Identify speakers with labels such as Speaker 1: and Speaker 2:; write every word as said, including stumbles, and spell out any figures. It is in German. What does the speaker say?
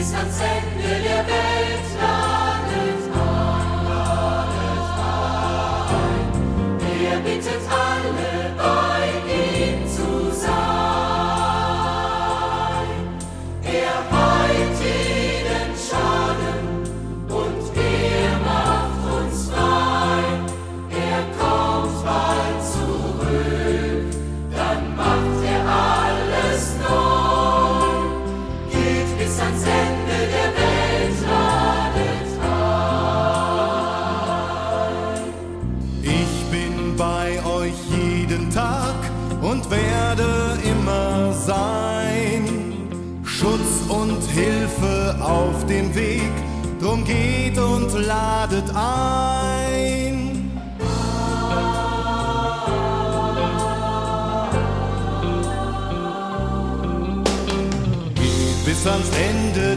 Speaker 1: bis ans Ende der Welt ladet ein. Er bittet alle, bei ihm zu sein. Er heilt jeden Schaden und er macht uns frei. Er kommt bald zurück, dann macht er alles neu. Geht bis ans Ende der Welt, ladet ein.
Speaker 2: Ich bin bei euch jeden Tag und werde immer sein. Schutz und Hilfe auf dem Weg, drum geht und ladet ein. Geht bis ans Ende